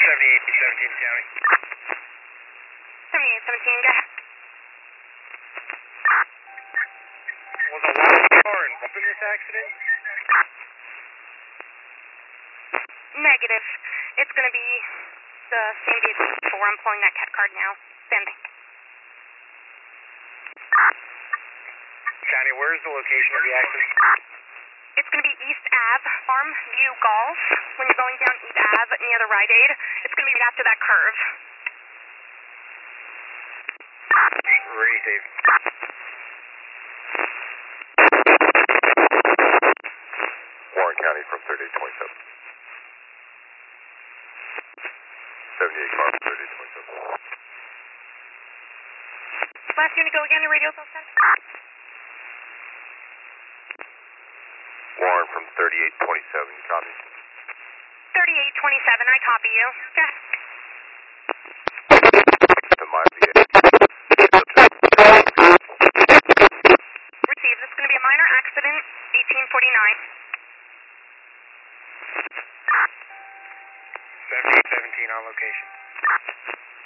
7817 County. 7817, go ahead. Was a wild car involved in this accident? Negative. It's going to be the same vehicle before. I'm pulling that cat card now. Standing. County, where is the location of the accident? It's going to be East Ave, Farmview Golf. When you're going down East Ave near the Rite Aid, it's going to be right after that curve. Ready, Dave. Warren County from 3827. 78 car from 3827. Last unit, go again. Your radio's all set. Warren from 3827, you copy? 3827, I copy you. Go ahead. To my VA. Receive. This is going to be a minor accident, 1849. 7817 on location.